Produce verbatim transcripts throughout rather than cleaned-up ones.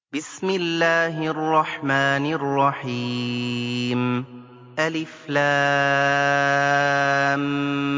بسم الله الرحمن الرحيم ألف لام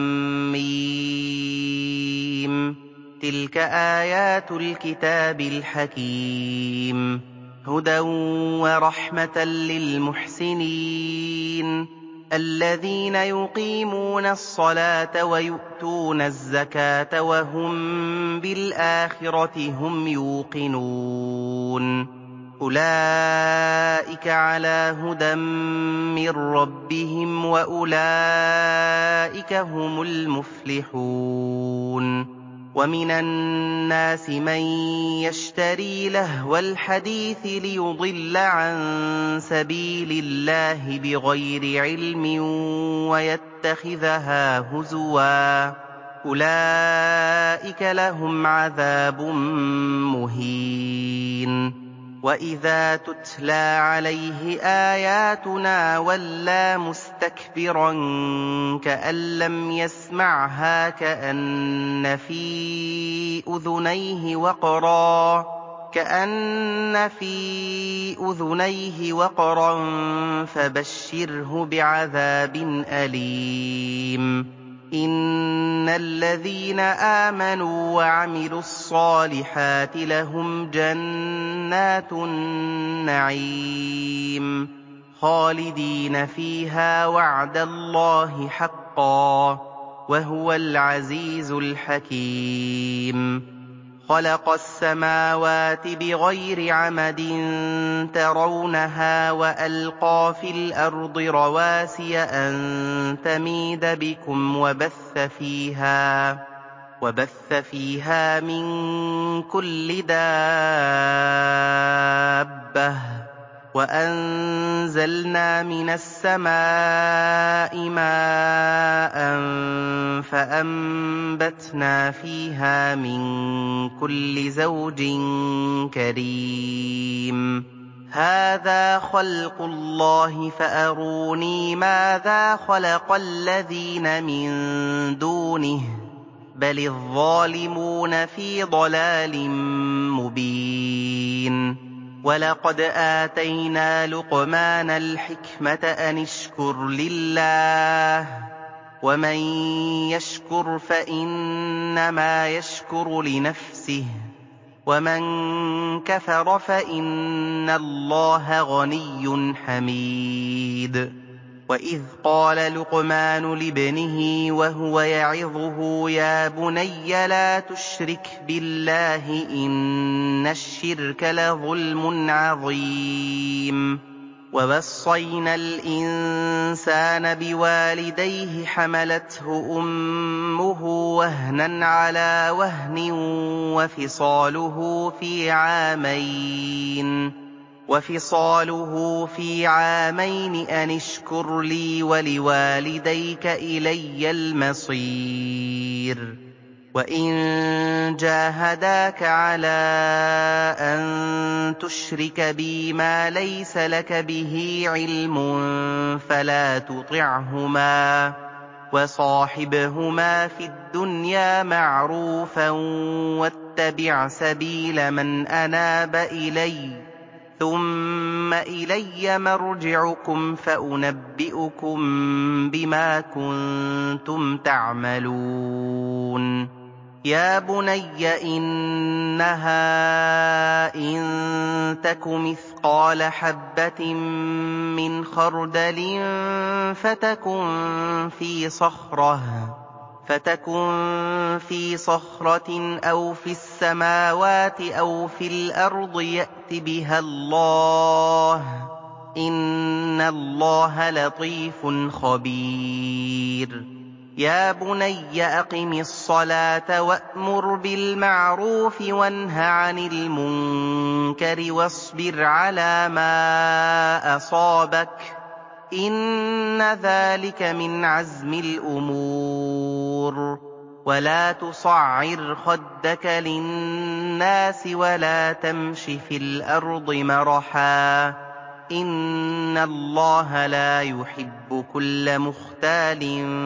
ميم تلك آيات الكتاب الحكيم هدى ورحمة للمحسنين الذين يقيمون الصلاة ويؤتون الزكاة وهم بالآخرة هم يوقنون أولئك على هدى من ربهم وأولئك هم المفلحون ومن الناس من يشتري لهو الحديث ليضل عن سبيل الله بغير علم ويتخذها هزوا أولئك لهم عذاب مهين وإذا تتلى عليه آياتنا ولى مستكبرا كأن لم يسمعها كأن في أذنيه وقرا كأن في أذنيه وقرا فبشره بعذاب أليم إن الذين آمنوا وعملوا الصالحات لهم جنات النعيم خالدين فيها وعد الله حقا وهو العزيز الحكيم خلق السماوات بغير عمد ترونها وألقى في الأرض رواسي أن تميد بكم وبث فيها وبث فيها من كل دابة وأنزلنا من السماء ماء فأنبتنا فيها من كل زوج كريم هذا خلق الله فأروني ماذا خلق الذين من دونه بل الظالمون في ضلال مبين ولقد آتينا لقمان الحكمة أن اشكر لله ومن يشكر فإنما يشكر لنفسه ومن كفر فإن الله غني حميد وإذ قال لقمان لابنه وهو يعظه يا بني لا تشرك بالله إن الشرك لظلم عظيم ووصينا الإنسان بوالديه حملته أمه وهنا على وهن وفصاله في عامين وفصاله في عامين أن اشكر لي ولوالديك إلي المصير وإن جاهداك على أن تشرك بي ما ليس لك به علم فلا تطعهما وصاحبهما في الدنيا معروفا واتبع سبيل من أناب إلي ثم إلي مرجعكم فأنبئكم بما كنتم تعملون يا بني إنها إن تك مثقال حبة من خردل فتكن في صخرة فتكن في صخرة أو في السماوات أو في الأرض يأت بها الله إن الله لطيف خبير يا بني أقم الصلاة وأمر بالمعروف وانه عن المنكر واصبر على ما أصابك إن ذلك من عزم الأمور ولا تصعر خدك للناس ولا تمش في الأرض مرحا إن الله لا يحب كل مختال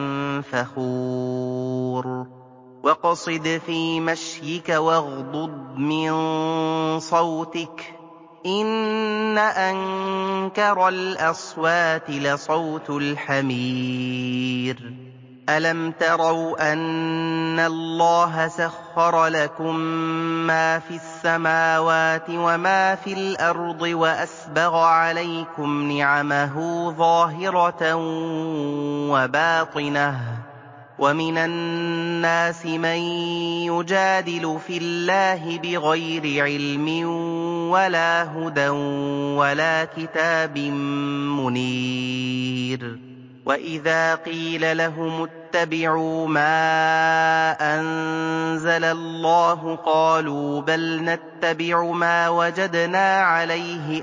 فخور واقصد في مشيك واغضض من صوتك إِنَّ أَنكَرَ الْأَصْوَاتِ لَصَوْتُ الْحَمِيرِ أَلَمْ تَرَوْا أَنَّ اللَّهَ سَخَّرَ لَكُم مَّا فِي السَّمَاوَاتِ وَمَا فِي الْأَرْضِ وَأَسْبَغَ عَلَيْكُمْ نِعَمَهُ ظَاهِرَةً وَبَاطِنَةً وَمِنَ النَّاسِ مَن يُجَادِلُ فِي اللَّهِ بِغَيْرِ عِلْمٍ وَلَا هُدًى وَلَا كِتَابٍ مُّنِيرٍ وَإِذَا قِيلَ لَهُمُ اتَّبِعُوا مَا أَنزَلَ اللَّهُ قَالُوا بَلْ نَتَّبِعُ مَا وَجَدْنَا عَلَيْهِ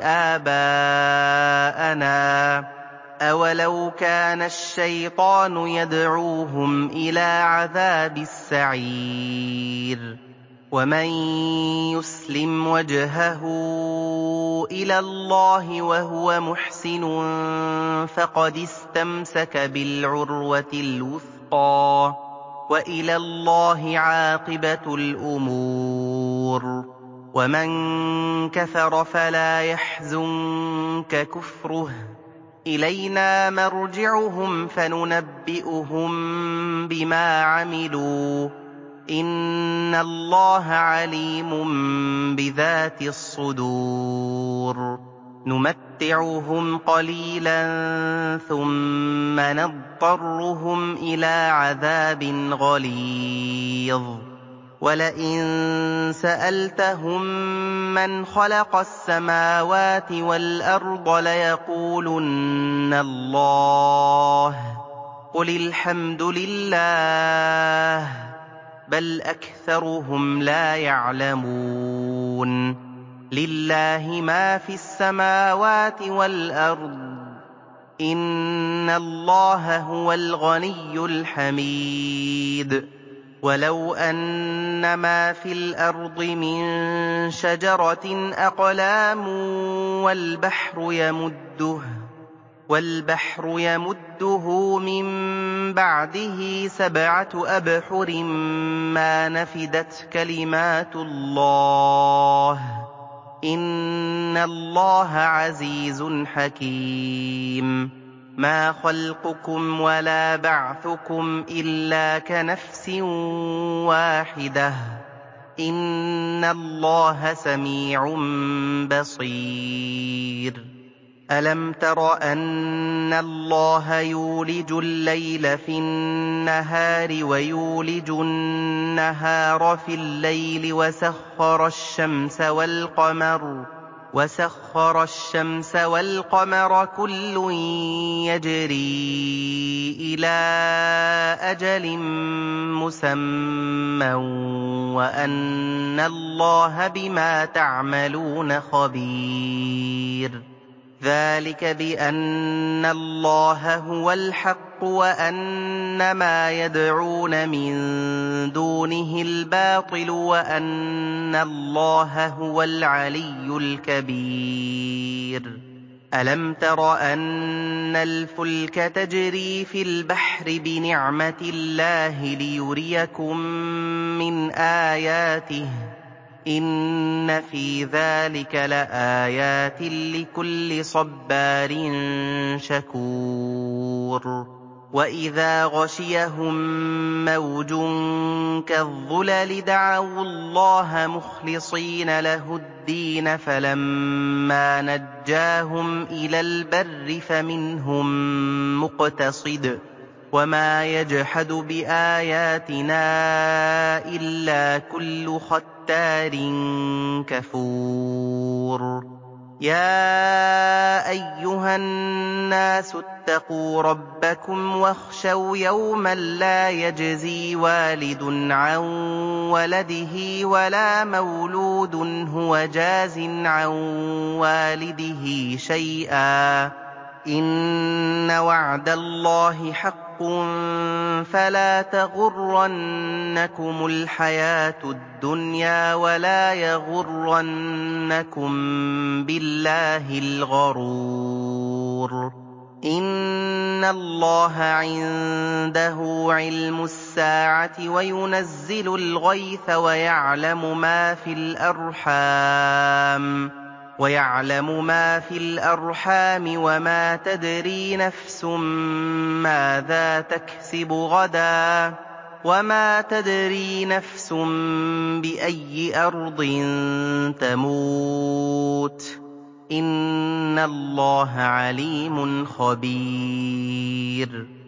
آبَاءَنَا ۚ أَوَلَوْ كَانَ الشَّيْطَانُ يَدْعُوهُمْ إِلَىٰ عَذَابِ السَّعِيرِ وَمَن يُسْلِمْ وَجْهَهُ إِلَى اللَّهِ وَهُوَ مُحْسِنٌ فَقَدِ اسْتَمْسَكَ بِالْعُرْوَةِ الْوُثْقَىٰ ۗ وَإِلَى اللَّهِ عَاقِبَةُ الْأُمُورِ وَمَن كَفَرَ فَلَا يَحْزُنكَ كُفْرُهُ ۚ إِلَيْنَا مَرْجِعُهُمْ فَنُنَبِّئُهُم بِمَا عَمِلُوا ۚ إِنَّ اللَّهَ عَلِيمٌ بِذَاتِ الصُّدُورِ نُمَتِّعُهُمْ قَلِيلًا ثُمَّ نَضْطَرُّهُمْ إِلَىٰ عَذَابٍ غَلِيظٍ وَلَئِن سَأَلْتَهُم مَّنْ خَلَقَ السَّمَاوَاتِ وَالْأَرْضَ لَيَقُولُنَّ اللَّهُ ۚ قُلِ الْحَمْدُ لِلَّهِ ۚ بَلْ أَكْثَرُهُمْ لَا يَعْلَمُونَ لِلَّهِ مَا فِي السَّمَاوَاتِ وَالْأَرْضِ ۚ إِنَّ اللَّهَ هُوَ الْغَنِيُّ الْحَمِيدُ وَلَوْ أَنَّ مَا فِي الْأَرْضِ مِن شَجَرَةٍ أَقْلَامٌ وَالْبَحْرُ يَمُدُّهُ مِن بَعْدِهِ سَبْعَةُ أَبْحُرٍ مَّا نَفِدَتْ كَلِمَاتُ اللَّهِ ۗ إِنَّ اللَّهَ عَزِيزٌ حَكِيمٌ مَا خَلْقُكُمْ وَلَا بَعْثُكُمْ إِلَّا كَنَفْسٍ وَاحِدَةٍ ۗ إِنَّ اللَّهَ سَمِيعٌ بَصِيرٌ أَلَمْ تَرَ أَنَّ اللَّهَ يُولِجُ اللَّيْلَ فِي النَّهَارِ وَيُولِجُ النَّهَارَ فِي اللَّيْلِ وَسَخَّرَ الشَّمْسَ وَالْقَمَرَ كُلٌّ يَجْرِي إِلَىٰ أَجَلٍ مُّسَمًّى وَأَنَّ اللَّهَ بِمَا تَعْمَلُونَ خَبِيرٌ ذَٰلِكَ بِأَنَّ اللَّهَ هُوَ الْحَقُّ وَأَنَّ مَا يَدْعُونَ مِن دُونِهِ الْبَاطِلُ وَأَنَّ اللَّهَ هُوَ الْعَلِيُّ الْكَبِيرُ أَلَمْ تَرَ أَنَّ الْفُلْكَ تَجْرِي فِي الْبَحْرِ بِنِعْمَتِ اللَّهِ لِيُرِيَكُم مِّنْ آيَاتِهِ ۚ إِنَّ فِي ذَٰلِكَ لَآيَاتٍ لِّكُلِّ صَبَّارٍ شَكُورٍ وَإِذَا غَشِيَهُم مَّوْجٌ كَالظُّلَلِ دَعَوُا اللَّهَ مُخْلِصِينَ لَهُ الدِّينَ فَلَمَّا نَجَّاهُمْ إِلَى الْبَرِّ فَمِنْهُم مُّقْتَصِدٌ ۚ وَمَا يَجْحَدُ بِآيَاتِنَا إِلَّا كُلُّ خَتَّارٍ كَفُورٍ يَا أَيُّهَا النَّاسُ اتَّقُوا رَبَّكُمْ وَاخْشَوْا يَوْمًا لَّا يَجْزِي وَالِدٌ عَن وَلَدِهِ وَلَا مَوْلُودٌ هُوَ جَازٍ عَن وَالِدِهِ شَيْئًا ۚ إِنَّ وَعْدَ اللَّهِ حَقٌّ فَلَا تَغُرَّنَّكُمُ الْحَيَاةُ الدُّنْيَا وَلَا يَغُرَّنَّكُم بِاللَّهِ الْغَرُورُ إِنَّ اللَّهَ عِندَهُ عِلْمُ السَّاعَةِ وَيُنَزِّلُ الْغَيْثَ وَيَعْلَمُ مَا فِي الْأَرْحَامِ وَيَعْلَمُ مَا فِي الْأَرْحَامِ وَمَا تَدْرِي نَفْسٌ مَّاذَا تَكْسِبُ غَدًا وَمَا تَدْرِي نَفْسٌ بِأَيِّ أَرْضٍ تَمُوتُ ۚ إِنَّ اللَّهَ عَلِيمٌ خَبِيرٌ